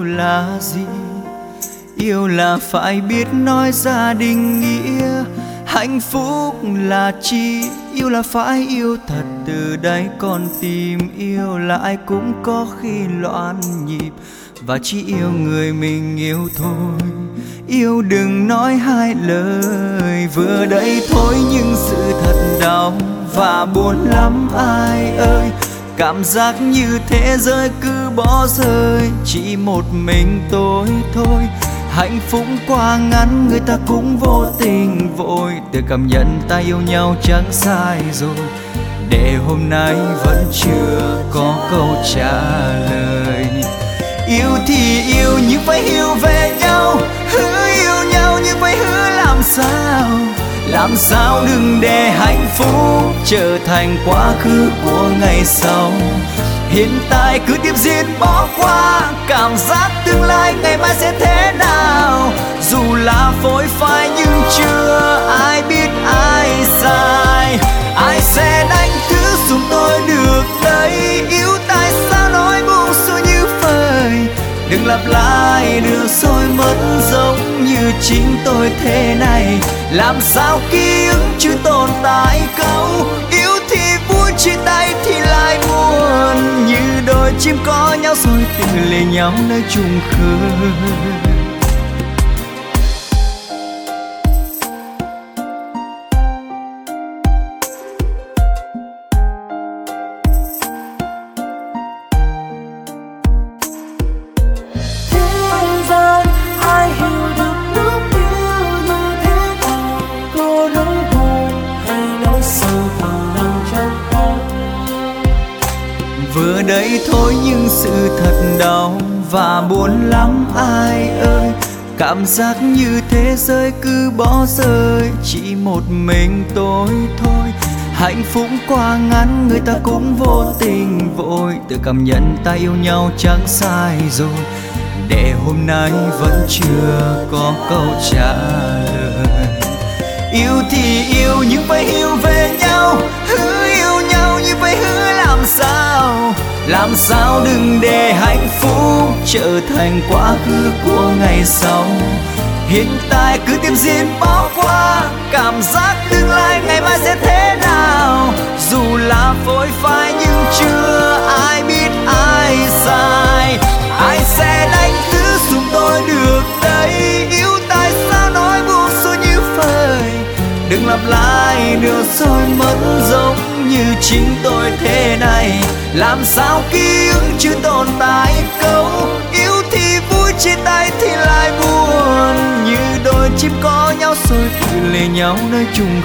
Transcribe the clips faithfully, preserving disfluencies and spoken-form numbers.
là gì? Yêu là phải biết nói ra định nghĩa. Hạnh phúc là chi? Yêu là phải yêu thật từ đáy con tim. Yêu là ai cũng có khi loạn nhịp, và chỉ yêu người mình yêu thôi. Yêu đừng nói hai lời, vừa đây thôi nhưng sự thật đau và buồn lắm ai ơi. Cảm giác như thế giới cứ bỏ rơi, chỉ một mình tôi thôi. Hạnh phúc quá ngắn, người ta cũng vô tình vội. Từ cảm nhận ta yêu nhau chẳng sai rồi, để hôm nay vẫn chưa có câu trả lời. Yêu thì yêu nhưng phải hiểu về nhau, hứa yêu nhau nhưng phải hứa làm sao. Làm sao đừng để hạnh phúc trở thành quá khứ của ngày sau. Hiện tại cứ tiếp diễn bỏ qua, cảm giác tương lai ngày mai sẽ thế nào. Dù là phôi phai nhưng chưa ai biết ai sai. Ai sẽ đánh thứ giúp tôi được đây? Yêu tại sao nói buông xuôi như phơi. Đừng lặp lại được rồi mất giống như chính tôi thế này. Làm sao ký ức chưa tồn tại câu yêu thì vui chia tay thì lại buồn. Như đôi chim có nhau rồi từ lệ nhau nơi trùng khơi. Vừa đây thôi nhưng sự thật đau và buồn lắm ai ơi. Cảm giác như thế giới cứ bỏ rơi, chỉ một mình tôi thôi. Hạnh phúc quá ngắn, người ta cũng vô tình vội. Tự cảm nhận ta yêu nhau chẳng sai rồi, để hôm nay vẫn chưa có câu trả lời. Yêu thì yêu nhưng phải hiểu về nhau, hứa yêu nhau nhưng phải hứa làm sao. Làm sao đừng để hạnh phúc trở thành quá khứ của ngày sau. Hiện tại cứ tiếp diễn bỏ qua, cảm giác tương lai ngày mai sẽ thế nào. Dù là phôi phai nhưng chưa ai biết ai sai. Ai sẽ đánh thứ giúp tôi được đây? Yêu tại sao nói buông xuôi như phơi. Đừng lặp lại được rồi mất giống như chính tôi thế này. Làm sao ký ức chưa tồn tại câu yêu thì vui chia tay thì lại buồn. Như đôi chim có nhau rồi từ lệ nhau nơi trùng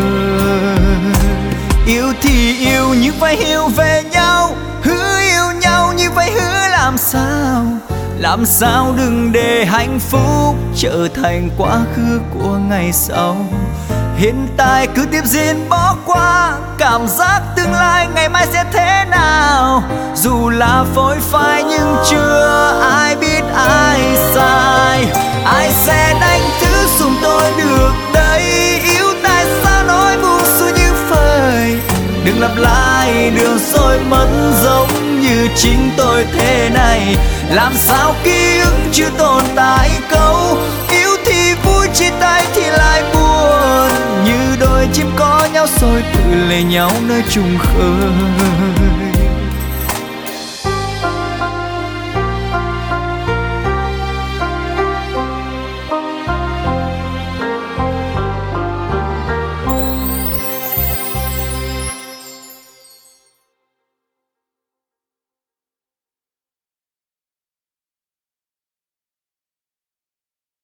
khơi. Yêu thì yêu nhưng phải hiểu về nhau, hứa yêu nhau nhưng phải hứa làm sao. Làm sao đừng để hạnh phúc trở thành quá khứ của ngày sau. Hiện tại cứ tiếp diễn bỏ qua, cảm giác tương lai ngày mai sẽ thế nào. Dù là phôi phai nhưng chưa ai biết ai sai. Ai sẽ đánh thứ giúp tôi được đây? Yêu tại sao nói buông xuôi như phơi. Đừng lặp lại được rồi mất giống như chính tôi thế này. Làm sao ký ức chưa tồn tại câu yêu thì vui chia tay thì lại buồn. Như đôi chim có nhau rồi từ lệ nhau nơi trùng khơi.